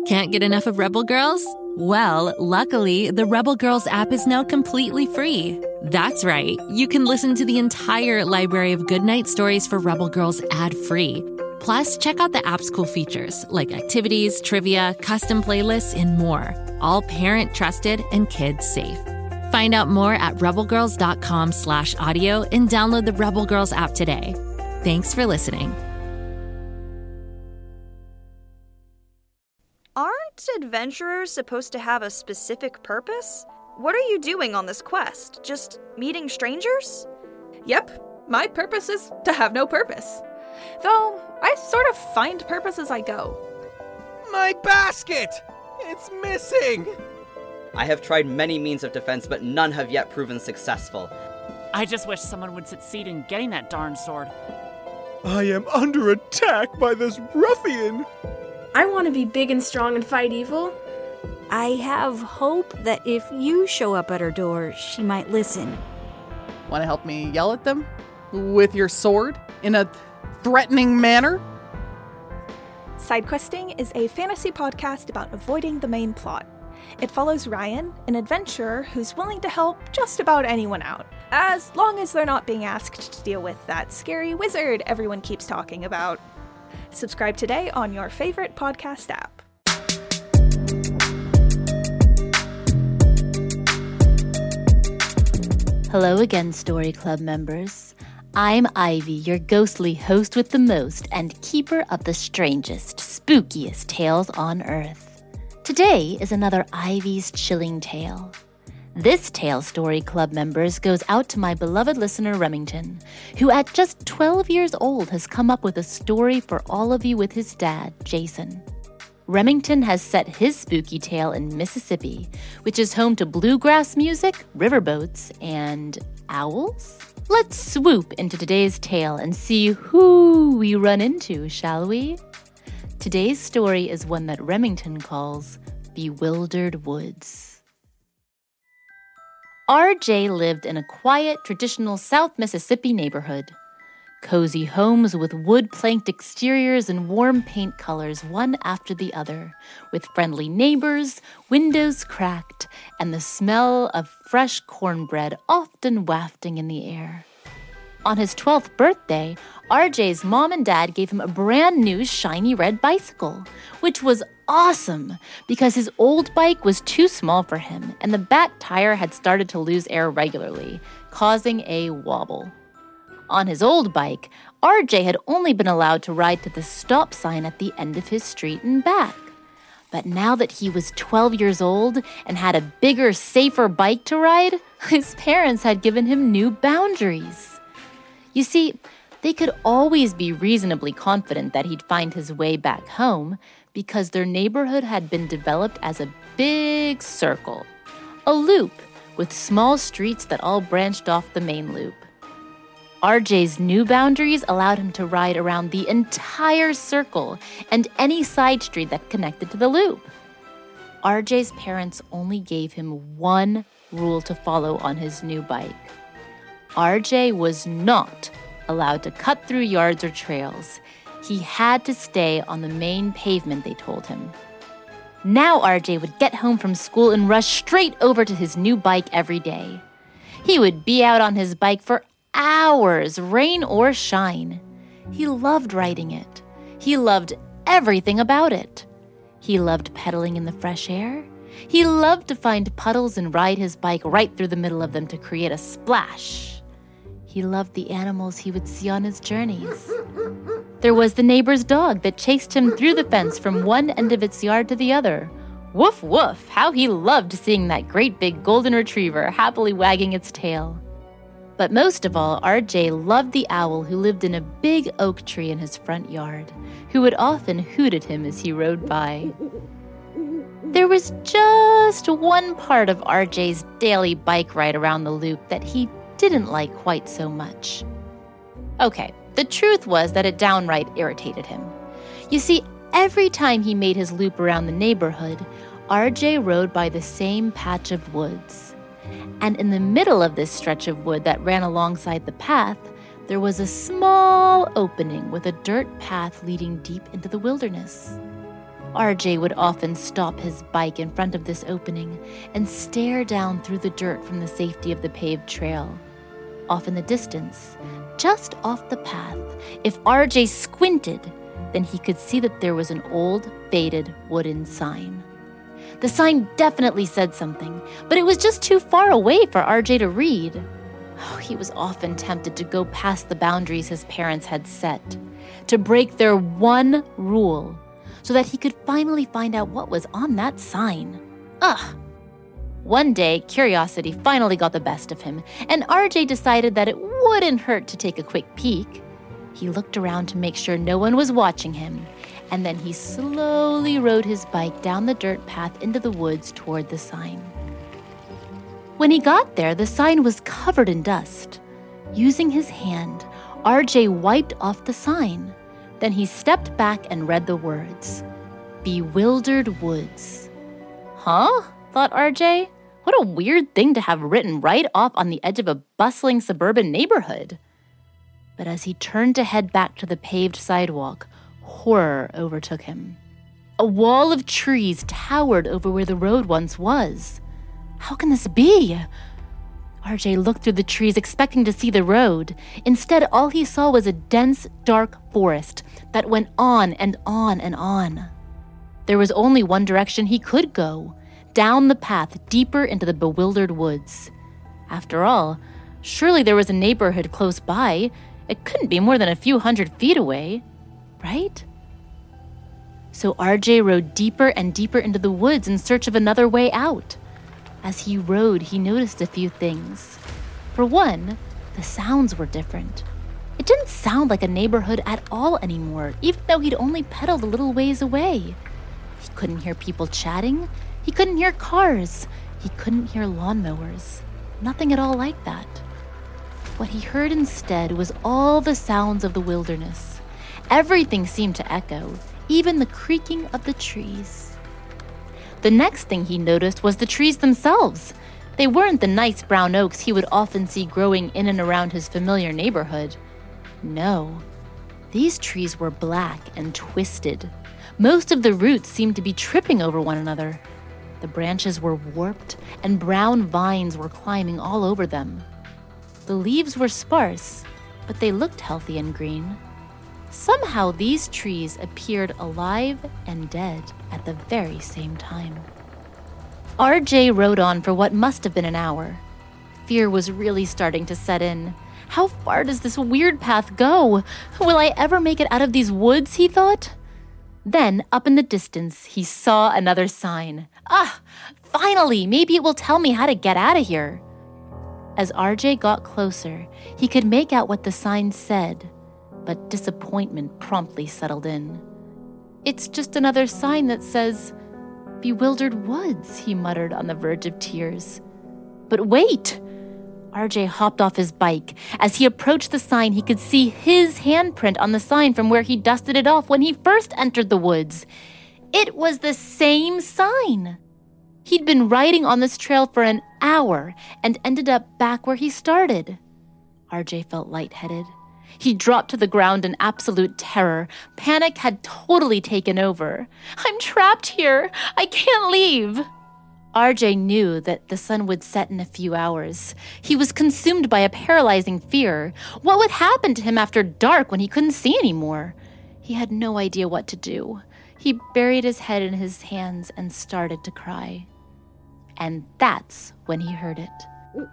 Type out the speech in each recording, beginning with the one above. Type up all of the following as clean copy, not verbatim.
Can't get enough of Rebel Girls? Well, luckily, the Rebel Girls app is now completely free. That's right. You can listen to the entire library of goodnight stories for Rebel Girls ad-free. Plus, check out the app's cool features like activities, trivia, custom playlists, and more. All parent-trusted and kids-safe. Find out more at rebelgirls.com/audio and download the Rebel Girls app today. Thanks for listening. Aren't adventurers supposed to have a specific purpose? What are you doing on this quest? Just meeting strangers? Yep, my purpose is to have no purpose. Though, I sort of find purpose as I go. My basket! It's missing! I have tried many means of defense, but none have yet proven successful. I just wish someone would succeed in getting that darn sword. I am under attack by this ruffian! I want to be big and strong and fight evil. I have hope that if you show up at her door, she might listen. Want to help me yell at them? With your sword? In a threatening manner? Sidequesting is a fantasy podcast about avoiding the main plot. It follows Ryan, an adventurer who's willing to help just about anyone out, as long as they're not being asked to deal with that scary wizard everyone keeps talking about. Subscribe today on your favorite podcast app. Hello again, Story Club members. I'm Ivy, your ghostly host with the most and keeper of the strangest, spookiest tales on Earth. Today is another Ivy's Chilling Tale. This tale, Story Club members, goes out to my beloved listener Remington, who at just 12 years old has come up with a story for all of you with his dad, Jason. Remington has set his spooky tale in Mississippi, which is home to bluegrass music, riverboats, and owls? Let's swoop into today's tale and see who we run into, shall we? Today's story is one that Remington calls Bewildered Woods. RJ lived in a quiet, traditional South Mississippi neighborhood. Cozy homes with wood-planked exteriors and warm paint colors one after the other, with friendly neighbors, windows cracked, and the smell of fresh cornbread often wafting in the air. On his 12th birthday, RJ's mom and dad gave him a brand new shiny red bicycle, which was awesome because his old bike was too small for him and the back tire had started to lose air regularly, causing a wobble. On his old bike, RJ had only been allowed to ride to the stop sign at the end of his street and back. But now that he was 12 years old and had a bigger, safer bike to ride, his parents had given him new boundaries. You see, they could always be reasonably confident that he'd find his way back home because their neighborhood had been developed as a big circle, a loop with small streets that all branched off the main loop. RJ's new boundaries allowed him to ride around the entire circle and any side street that connected to the loop. RJ's parents only gave him one rule to follow on his new bike. RJ was not allowed to cut through yards or trails. He had to stay on the main pavement, they told him. Now RJ would get home from school and rush straight over to his new bike every day. He would be out on his bike for hours, rain or shine. He loved riding it. He loved everything about it. He loved pedaling in the fresh air. He loved to find puddles and ride his bike right through the middle of them to create a splash. He loved the animals he would see on his journeys. There was the neighbor's dog that chased him through the fence from one end of its yard to the other. Woof, woof, how he loved seeing that great big golden retriever happily wagging its tail. But most of all, RJ loved the owl who lived in a big oak tree in his front yard, who would often hoot at him as he rode by. There was just one part of RJ's daily bike ride around the loop that he didn't like quite so much. Okay, the truth was that it downright irritated him. You see, every time he made his loop around the neighborhood, RJ rode by the same patch of woods. And in the middle of this stretch of wood that ran alongside the path, there was a small opening with a dirt path leading deep into the wilderness. RJ would often stop his bike in front of this opening and stare down through the dirt from the safety of the paved trail. Off in the distance, just off the path, if RJ squinted, then he could see that there was an old, faded wooden sign. The sign definitely said something, but it was just too far away for RJ to read. He was often tempted to go past the boundaries his parents had set, to break their one rule, so that he could finally find out what was on that sign. One day, curiosity finally got the best of him, and RJ decided that it wouldn't hurt to take a quick peek. He looked around to make sure no one was watching him, and then he slowly rode his bike down the dirt path into the woods toward the sign. When he got there, the sign was covered in dust. Using his hand, RJ wiped off the sign. Then he stepped back and read the words, "Bewildered Woods." Huh? Thought RJ. What a weird thing to have written right off on the edge of a bustling suburban neighborhood. But as he turned to head back to the paved sidewalk, horror overtook him. A wall of trees towered over where the road once was. How can this be? RJ looked through the trees expecting to see the road. Instead, all he saw was a dense, dark forest that went on and on and on. There was only one direction he could go, down the path deeper into the bewildered woods. After all, surely there was a neighborhood close by. It couldn't be more than a few hundred feet away, right? So RJ rode deeper and deeper into the woods in search of another way out. As he rode, he noticed a few things. For one, the sounds were different. It didn't sound like a neighborhood at all anymore, even though he'd only pedaled a little ways away. He couldn't hear people chatting. He couldn't hear cars. He couldn't hear lawnmowers. Nothing at all like that. What he heard instead was all the sounds of the wilderness. Everything seemed to echo, even the creaking of the trees. The next thing he noticed was the trees themselves. They weren't the nice brown oaks he would often see growing in and around his familiar neighborhood. No, these trees were black and twisted. Most of the roots seemed to be tripping over one another. The branches were warped, and brown vines were climbing all over them. The leaves were sparse, but they looked healthy and green. Somehow these trees appeared alive and dead at the very same time. RJ rode on for what must have been an hour. Fear was really starting to set in. How far does this weird path go? Will I ever make it out of these woods, he thought? Then, up in the distance, he saw another sign. Finally, maybe it will tell me how to get out of here. As RJ got closer, he could make out what the sign said, but disappointment promptly settled in. It's just another sign that says, "Bewildered Woods," he muttered on the verge of tears. But wait! RJ hopped off his bike. As he approached the sign, he could see his handprint on the sign from where he dusted it off when he first entered the woods. It was the same sign. He'd been riding on this trail for an hour and ended up back where he started. RJ felt lightheaded. He dropped to the ground in absolute terror. Panic had totally taken over. "I'm trapped here. I can't leave." RJ knew that the sun would set in a few hours. He was consumed by a paralyzing fear. What would happen to him after dark when he couldn't see anymore? He had no idea what to do. He buried his head in his hands and started to cry. And that's when he heard it.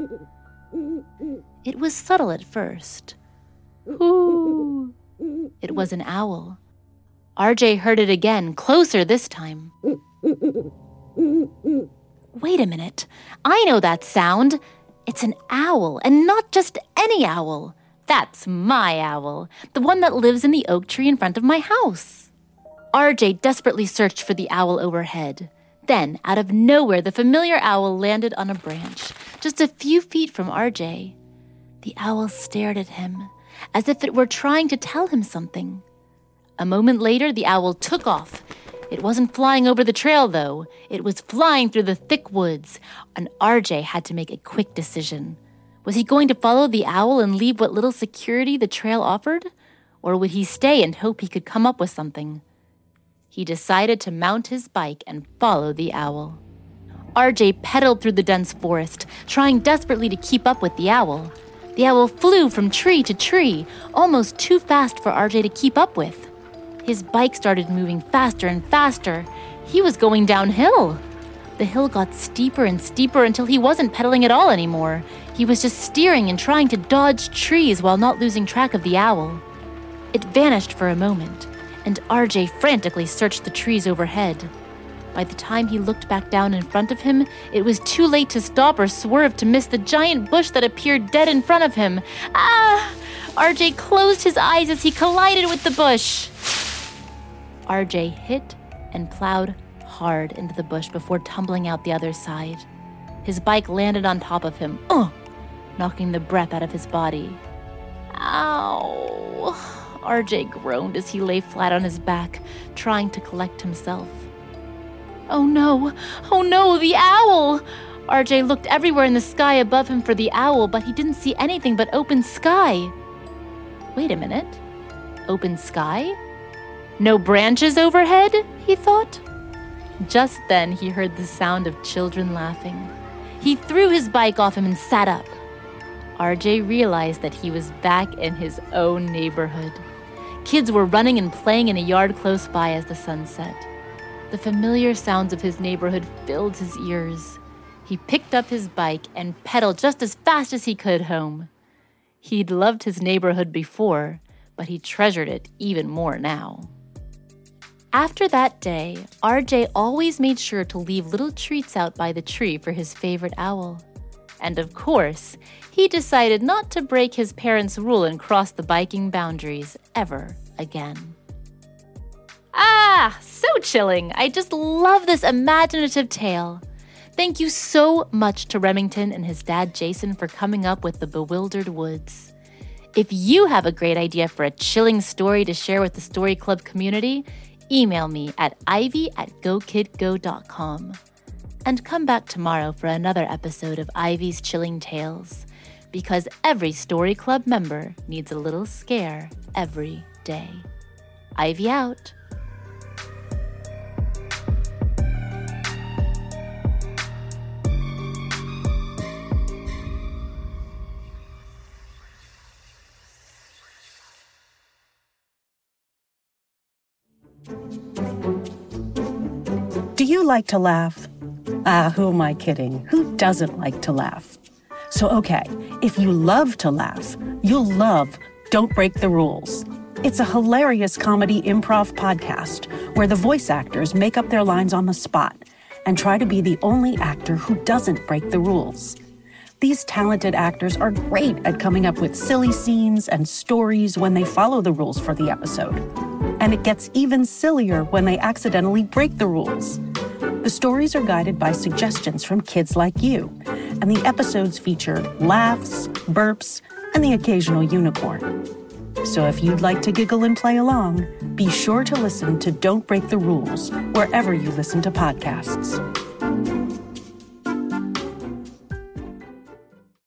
It was subtle at first. Ooh. It was an owl. RJ heard it again, closer this time. Wait a minute. I know that sound. It's an owl, and not just any owl. That's my owl, the one that lives in the oak tree in front of my house. RJ desperately searched for the owl overhead. Then, out of nowhere, the familiar owl landed on a branch, just a few feet from RJ. The owl stared at him, as if it were trying to tell him something. A moment later, the owl took off. It wasn't flying over the trail, though. It was flying through the thick woods, and RJ had to make a quick decision. Was he going to follow the owl and leave what little security the trail offered? Or would he stay and hope he could come up with something? he decided to mount his bike and follow the owl. RJ pedaled through the dense forest, trying desperately to keep up with the owl. The owl flew from tree to tree, almost too fast for RJ to keep up with. His bike started moving faster and faster. He was going downhill. The hill got steeper and steeper until he wasn't pedaling at all anymore. He was just steering and trying to dodge trees while not losing track of the owl. It vanished for a moment, and RJ frantically searched the trees overhead. By the time he looked back down in front of him, it was too late to stop or swerve to miss the giant bush that appeared dead in front of him. Ah! RJ closed his eyes as he collided with the bush. RJ hit and plowed hard into the bush before tumbling out the other side. His bike landed on top of him, knocking the breath out of his body. Ow! RJ groaned as he lay flat on his back, trying to collect himself. Oh no, the owl! RJ looked everywhere in the sky above him for the owl, but he didn't see anything but open sky. Wait a minute. Open sky? No branches overhead, he thought. Just then, he heard the sound of children laughing. He threw his bike off him and sat up. RJ realized that he was back in his own neighborhood. Kids were running and playing in a yard close by as the sun set. The familiar sounds of his neighborhood filled his ears. He picked up his bike and pedaled just as fast as he could home. He'd loved his neighborhood before, but he treasured it even more now. After that day, RJ always made sure to leave little treats out by the tree for his favorite owl. And of course, he decided not to break his parents' rule and cross the biking boundaries ever again. Ah, so chilling. I just love this imaginative tale. Thank you so much to Remington and his dad Jason for coming up with The Bewildered Woods. If you have a great idea for a chilling story to share with the Story Club community, email me at ivy@gokidgo.com. And come back tomorrow for another episode of Ivy's Chilling Tales, because every Story Club member needs a little scare every day. Ivy out. Do you like to laugh? Who am I kidding? Who doesn't like to laugh? So, okay, if you love to laugh, you'll love Don't Break the Rules. It's a hilarious comedy improv podcast where the voice actors make up their lines on the spot and try to be the only actor who doesn't break the rules. These talented actors are great at coming up with silly scenes and stories when they follow the rules for the episode. And it gets even sillier when they accidentally break the rules. The stories are guided by suggestions from kids like you, and the episodes feature laughs, burps, and the occasional unicorn. So if you'd like to giggle and play along, be sure to listen to Don't Break the Rules wherever you listen to podcasts.